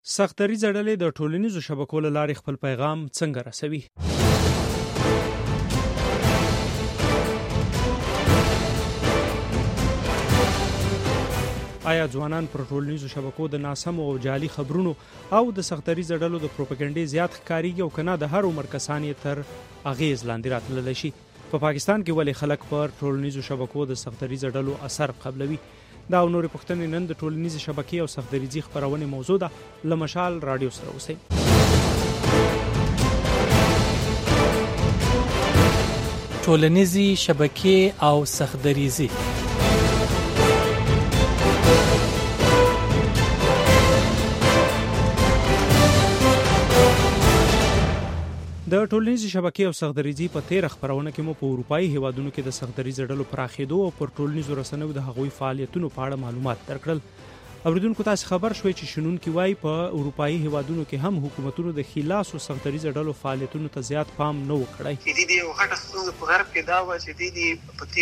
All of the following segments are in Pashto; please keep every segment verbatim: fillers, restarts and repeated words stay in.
سختدریځه ډلې د ټولنیزو شبکو له لارې خپل پیغام څنګه رسوي؟ آیا ځوانان پر ټولنیزو شبکو د ناسمو او جعلي خبرونو او د سختدریځه ډلو د پروپاګاندا زیات ښکاریږي او کنه د هر عمر کسان یې تر اغیز لاندې راتللی شي؟ په پاکستان کې ولې خلک پر ټولنیزو شبکو د سختدریځه ډلو اثر قبلوي؟ دا او نورې پوښتنې نن د ټولنیزې شبکې او سختدریځي خپرونې موضوع ده. له مشال رادیو سره اوسئ. ټولنیزې شبکې او سختدریځي د ټولنیزې شبکې او سختدریځي په تیر خبرونه کې مو په اروپאי هیوادونو کې د سختدریځه ډلو پراخېدو او پر ټولنیزو رسنیو د هغوی فعالیتونو په اړه معلومات درکړل. اوریدونکو تاسو خبر شوي چې شنونکي وایي په اروپאי هیوادونو کې هم حکومتونو د خلاص او سختدریځه ډلو فعالیتونو ته زیات پام نه وکړی. د دې یو غټه ستونزه په غرب کې دا و چې د دې په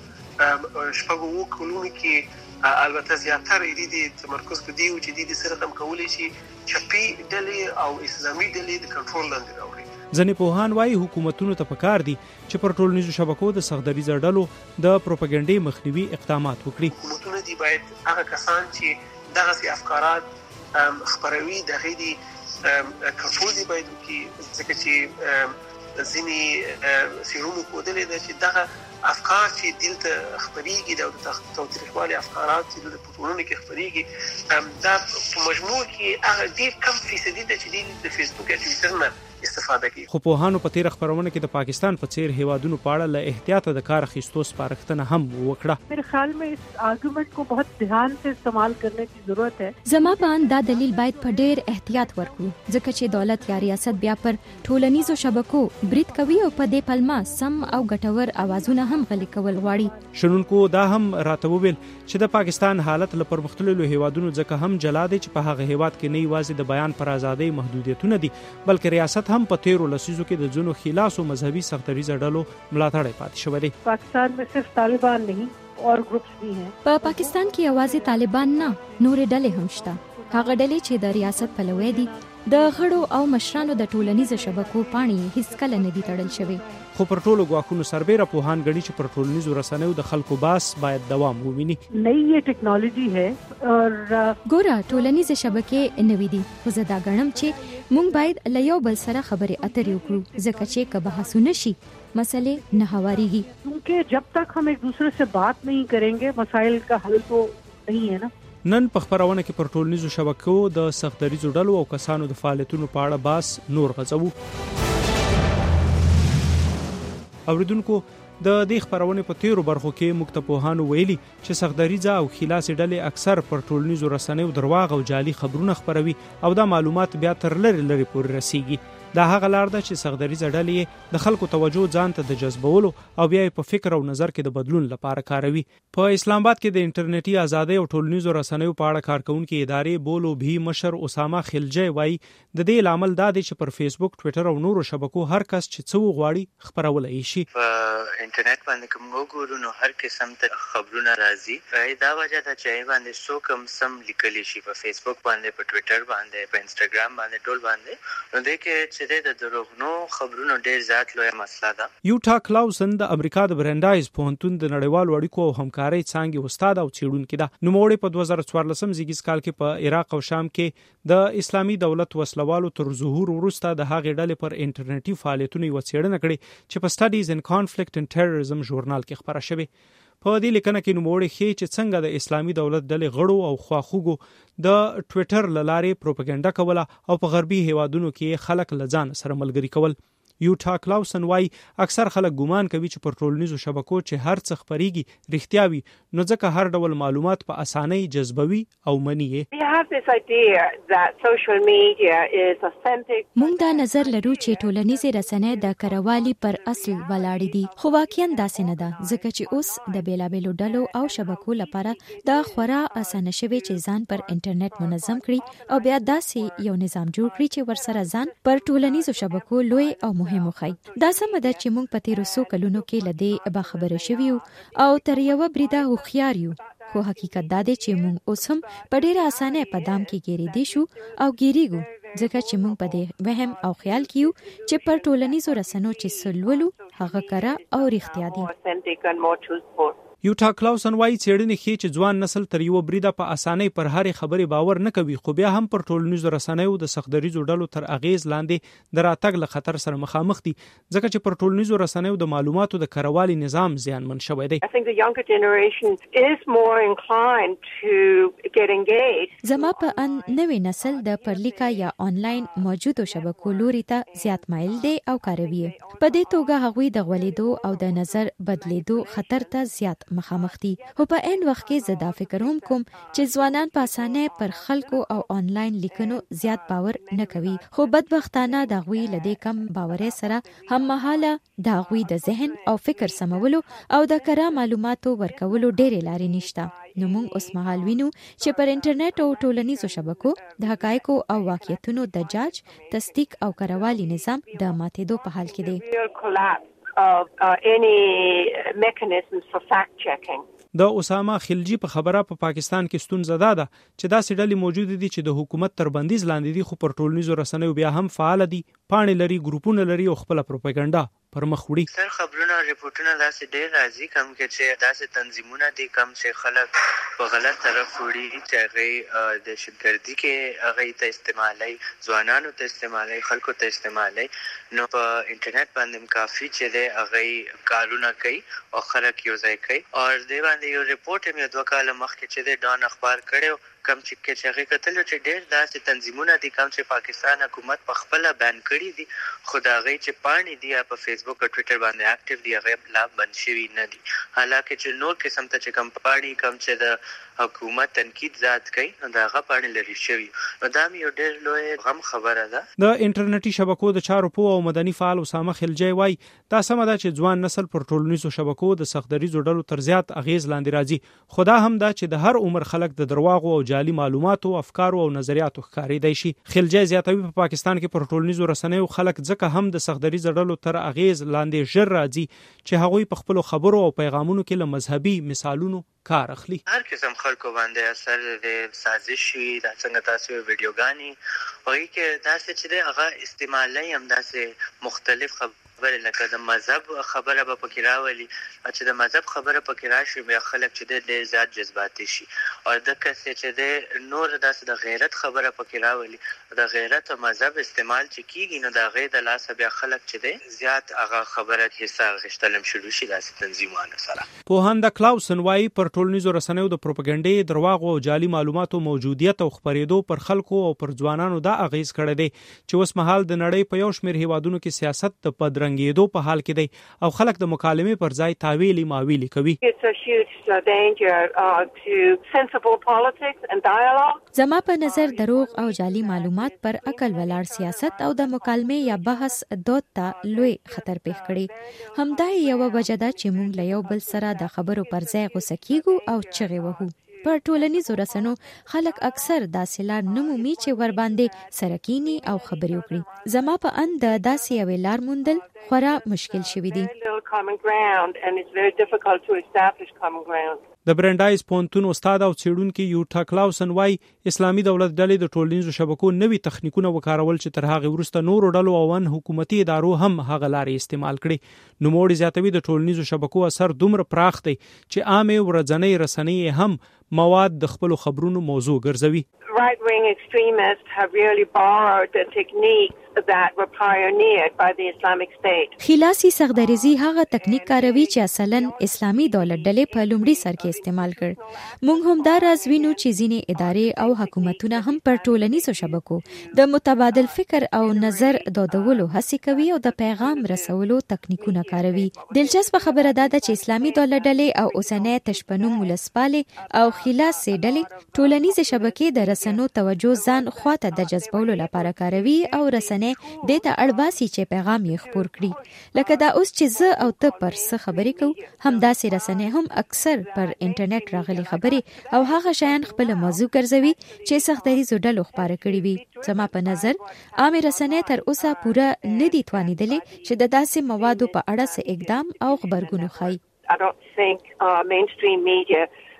تیرو شپږو کلونو کې البته زیاتره د دې تمرکز په دی چې د دې سره هم کولای شي چپی ډلې او اسلامي ډلې د کنټرول لاندې راوړي. ځینې پوهان وایي حکومتونو ته پکار دي چې پر ټولنیزو شبکو د سختدریځه ډلو د پروپاګاندا مخنیوي اقدامات وکړي. حکومتونه دي باید هغه کسان چې دغه سي افکارات خبروي دغه دي کنټرول دي باید وکړي، ځکه چې ځینې سیرونو کودلې ده چې دغه افکار چې دلته خبريږي د توتریخوالي افکارات چې د پټولونو کې خبريږي دا په مجموع کې هغه ډیر کم فیصدي ده چې د فیسبوک یا ټویټر نه استفاده کوي. خو پوهانو په تیر خبرونه کې د پاکستان په څیر هیوادونو په اړه له احتیاط د کار اخیستو سپارښتنه هم وکړه. میرے خیال میں اس آرګومنٹ کو بہت دھیان سے استعمال کرنے کی ضرورت ہے. زما باندې دا دلیل باید په ډیر احتیاط ورکړو ځکه چې دولت یا ریاست بیا پر ټولنیزو شبکو برید کوي او په دې پلمه سم او ګټور اوازونه هم غلي کول غواړي. شنونکو دا هم راته وویل چې د پاکستان حالت له پرمختللو هیوادونو ځکه هم جلا دی چې په هغه هیواد کې نه یوازې د بیان پر ازادۍ محدودیتونه دي بلکې ریاست هم په تیرو لسیزو کې د ځینو خلاص او مذهبي سختدریځه ډلو ملاتړ پاتې شوی دی. پاکستان میں صرف طالبان نہیں اور گروپس بھی ہیں. په پاکستان کې یوازې طالبان نه نورې ډلې هم شته. هغه ډلې چې د ریاست پلوي دي د غړو او مشرانو د ټولنیزو شبکو پاڼې هیڅ کله نه دي تړل شوی. خو پر ټولو غواخونو سربېره پوهان غړي چې پر ټولنیزو رسنیو د خلکو باس باید دوام وویني. نئی یہ ټیکنالوژي ہے اور ګوره ټولنیزه شبکې نوې دي خو زه دا غنم چې مونږ باید له یو بل سره خبرې اترې وکړو ځکه چې که بحثونه شي مسئلې نه هواریږي. کیونکہ جب تک ہم ایک دوسرے سے بات نہیں کریں گے مسائل کا حل تو نہیں ہے نا. نن په خبرونه کې پر ټولنیزو شبکو د سختدریځو ډلو او کسانو د فعالیتونو په اړه باس نور غځوو. اوریدونکو د دې خبرونه په تیرو برخو کې مکتبوهانو ویلي چې سختدریځه او خلاص ډلې اکثر پر ټولنیزو رسنیو درواغ او جعلي خبرونه خبروي او دا معلومات بیا تر لری لری پورې رسیږي. دا هغه لار ده چې سختدریځه ډلې د خلکو توجه ځان ته د جذبولو او بیا په فکر او نظر کې د بدلون لپاره کاروي. په اسلام آباد کې د انټرنیټي ازادۍ او ټولنیزو رسنیو په اړه کارکونکو ادارې بولو بھی مشر اسامه خلجی وایي د دې لامل دا دی چې پر فیسبوک، ټویټر او نورو شبکو هر کس چې څو غواړي خبرولای شي. په انټرنیټ باندې کوم وګورو نو هر قسم ته خبرونه راځي. دا وجه ده چې باندې سو کم سم لیکل شي په فیسبوک باندې، په ټویټر باندې، په انستګرام باندې، ټول باندې. نو دې کې چې د دروغنو خبرونو ډیر زیات لوی مسله ده. یوټا کلاوسن د امریکا د برانډایز پوهنتون د نړیوالو اړیکو او همکارۍ څانګې استاد او څېړونکی ده. نوموړی په دوه زره څوارلسم زیږیز کال کې په عراق او شام کې د اسلامي دولت وسلوالو تر ظهور وروسته د هغې ډلې پر انټرنیټي فعالیتونو یوه څېړنه کړې چې په سټډیز ان کانفلیکټ اینډ ټیرریزم ژورنال کې خپره شوې. په دې لیکنه کې نوموړی ښیي چې څنګه د اسلامي دولت ډلې غړو او خواخوږو د ټویټر له لارې پروپاګاندا کوله او په غربي هیوادونو کې خلک له ځان سره ملګري کول. یوټا کلاوسن وای اکثر خلک ګومان کوي چې پر ټولنیزو شبکو چې هر څه خبريږي رښتیا وي نو ځکه هر ډول معلومات په اسانۍ جذبوي او مني یې. مونږ دا نظر لرو چې ټولنیزې رسنۍ د کروالي پر اصل ولاړې دي خو واقعا داسې نه ده ځکه چې اوس د بیلابیلو ډلو او شبکو لپاره دا خورا اسانه شوی چې ځان پر انټرنیټ منظم کړي او بیا داسې یو نظام جوړ کړي چې ورسره ځان پر ټولنیزو شبکو لوی او مهم وخی. دا سم ده چې مونږ په تیرو څو کلونو کې لدې با خبره شویو او تر یو بریده هوښیار یو خو حقیقت دا دی چې موږ اوس هم په ډیره اسانه په دام کې ګیری دي شو او ګیریګو ځکه چې موږ په دې وهم او خیال کیو چې پر ټولنیزو رسنیو چې سلولو هغه کرا او رښتیا دي. یوټا کلاوسن وايي څېړنې ښيي چې ځوان نسل تر یو بریده په اسانۍ پر هرې خبرې باور نه کوي، خو بیا هم پر ټولنیزو رسنیو د سختدریزو ډلو تر اغیز لاندې د راتګ له خطر سره مخامخ دي، ځکه چې پر ټولنیزو رسنیو د معلوماتو د کروالي نظام زیانمن شوی دی. زما په ان نوې نسل د پرلیکا یا آنلاین موجودو شبکو لوري ته زیات مایل دی او کاروي. په دې توګه هغوی د غولېدو او د نظر بدلیدو خطر ته زیات مخامخ دي. خو په ان وخت کې زه دا فکر هم کوم چې ځوانان په اسانه پر خلکو او آنلاین لیکنو زیات باور نه کوي، خو بدبختانه د غوي لدې کم باورې سره هم مهاله د غوي د ذهن او فکر سمولو او د کره معلوماتو ورکولو ډېرې لارې نشته. نو موږ اوس مهال وینو چې پر انټرنیټ او ټولنیزو شبکو د حقایقو او واقعیتونو د جاج، تصدیق او کروالي نظام د ماتېدو په حال کې دی. of uh, any mechanisms for fact checking. د اسامه خلجی په خبره په پا پاکستان کې ستونزه ده ده چې دا سړلې موجود دي چې د حکومت تر بندیز لاندې دي، خو پر ټولنیزو رسنیو بیا هم فعال دي، پاڼې لري، ګروپونه لري او خپل پروپاګاندا پر مخ وړي. سر خبرونه ریپورتونه داسې ډېر راځي کم کې چې داسې تنظیمونه دي کم چې خلک په غلط طرف وړي چې هغه د دهشتګردي کې هغه ته استعمالي، ځوانانو ته استعمالي، خلکو ته استعمالي. نو په انټرنیټ باندې کافي چې دی هغه کارونه کوي او خلک یو ځای کوي. او د باندې یو ریپورت مې دوه کاله مخکې چې دی ډان اخبار کړو کم چې کې چې هغه کتل چې ډېر داسې تنظیمونه دي کم چې پاکستان حکومت په خپل بیان کړی دي، خو دا هغه چې پاڼې دي په فیسبوک او ټوئیټر باندې اکټیو دي هغه لا بند شوي نه دي. حالکه چې نور قسم ته چې کم پاڼې کم چې د حکومت تنقید ذات کوي نو دا هغه پاڼې لري شوي. نو دا یو ډېر لوی غم خبره ده. د انټرنیټي شبکو د چارو په او مدني فعال اسامه خلجی وايي دا سم ده چې ځوان نسل پر ټولنیزو شبکو د سختدریزو ډلو تر زیات اغیز لاندې راځي، خو دا هم ده چې د هر عمر خلک د درواغو او جعلي معلوماتو، افکارو او نظریاتو ښکاری دی شي. خلجی زیاتوي په پاکستان کې پر ټولنیزو رسنیو خلک ځکه هم د سختدریزو ډلو تر اغیز لاندې ژر راځي چې هغوی په خپل خبرو او پیغامونو کې له مذهبي مثالونو کار اخلي. هر قسم خلکو باندې اثر د سازش وي، د څنګه تاسو ویډیوګانی وایي کې داسې چې هغه استعمالي هم داسې مختلف خبره لکه د مذهب خبره به پکې راولي، چې د مذهب خبره پکې راشي بیا خلک چې د زیات جذباتي شي. او د کسې چې د نور داسې د غیرت خبره پکې راولي، د غیرت او مذهب استعمال چې کیږي نو د غیر د لاس بیا خلک چې د زیات هغه خبره حصہ غشتلم شروع شي داسې تنظیمونه سره. پوهاند کلاوسن وايي پر ټولنیزو رسنیو د پروپاګاندا، درواغو او جعلي معلوماتو موجودیت او خپرېدو پر خلکو او پر ځوانانو دا اغیز کړی دی چې اوس مهال د نړۍ په یو شمېر هیوادونو کې سیاست د پدرنګېدو په حال کې دی او خلک د مکالمې پر ځای تاویلی ماویلی کوي. زما په نظر دروغ او جعلي معلومات پر عقل ولاړ سیاست او د مکالمې یا بحث دود ته لوی خطر پیښ کړي. همدا یو وجه ده چې موږ له یو بل سره د خبرو پر ځای غوسه کیږو او چغې وهو. پر ټولنیزو رسنیو خلک اکثر داسې لار نه مومي چې ور باندې سره کینی او خبرې وکړي. زما په اند داسې یوې لار موندل خورا مشکل شوی دی. د برنډایز پونتون استاد او څېړونکي یوټا کلاوسن وايي اسلامي دولت ډلې د ټولنیزو شبکو نوي تخنیکونه وکارول چې تر هغه وروسته نورو ډلو او ان حکومتي ادارو هم هغه لارې استعمال کړي. نوموړي زیاتوي د ټولنیزو شبکو اثر دومره پراخ دی چې عامه ورځنۍ رسنۍ هم مواد د خپل خبرونو موضوع ګرځوي. Right-wing extremists have really borrowed the techniques that were pioneered by the Islamic State. خلاصي سختدریزي هغه تکنیک کاروي چې اصلاً اسلامي دولت ډلې په لومړي سر کې استعمال کړ. موږ هم دا راز وینو چې ځینې ادارې او حکومتونه هم پر ټولنیزو شبکو د متبادل فکر او نظر دودولو هڅه کوي او د پیغام رسولو تکنیکونه کاروي. دلچسپ خبره ده چې اسلامي دولت ډلې او اوسنۍ تشبنو ولسپالې او خلاصي ډلې ټولنیزې شبکې د رسنو توجه ځان خواته د جذبولو لپاره کاروي او رسنۍ د ته اړباسي چې پیغام یې خپور کړي. لکه دا اوس چې زه او ته پر څه خبرې کوو، هم داسې رسنۍ هم اکثر پر انټرنیټ راغلي خبرې او هغه شیان خپل موضوع ګرځوي چې سختدریزو ډلو خپاره کړي وي. زما په نظر عامه رسنۍ تر اوسه پوره نه دي توانیدلې چې د داسې موادو په اړه څه اقدام او خبرګون وښایي. I don't think uh, mainstream media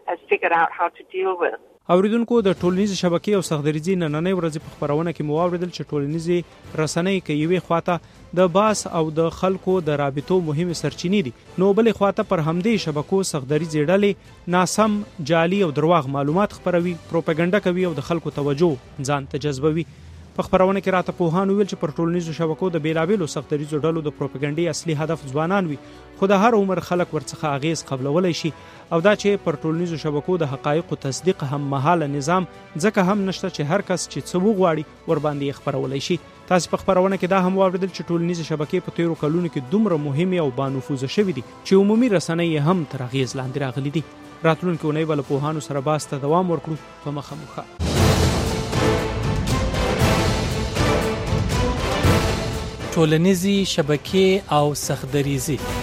has figured out how to deal with. اوریدونکو د ټولنیز شبکې او سختدریزي نننۍ ورځې په خبرونه کې مو واوریدل چې ټولنیزي رسنۍ کې یوې خواته د باس او د خلکو د رابطو مهمه سرچینې دي، نو بلې خواته پر همدې شبکو سختدریزي ډلې ناسم، جعلي او درواغ معلومات خپروي، پروپاګاندا کوي او د خلکو توجه ځان ته جذبوي. په خبرونه کې راته پوهان ویل چې پر ټولنیزو شبکو د بیلابېلو سختدریزو ډلو د پروپاګاندا اصلي هدف ځوانان وي، خو د هر عمر خلک ورڅخه اغیز قبلولای شي، او دا چې پر ټولنیزو شبکو د حقایقو تصدیق هم مهاله نظام ځکه هم نشته چې هر کس چې څه وغواړي ور باندې خبرولای شي. تاسو په خبرونه کې دا هم واوریدل چې ټولنیزو شبکې په تیرو کلونو کې دومره مهمه او بانفوذه شوې دي چې عمومي رسنۍ هم تر اغیز لاندې راغلي دي. راتلونکي اونۍ بل پوهانو سره باس ته دوام ورکړو په مخه مخه. ټولنیزي شبکې او سختدریزي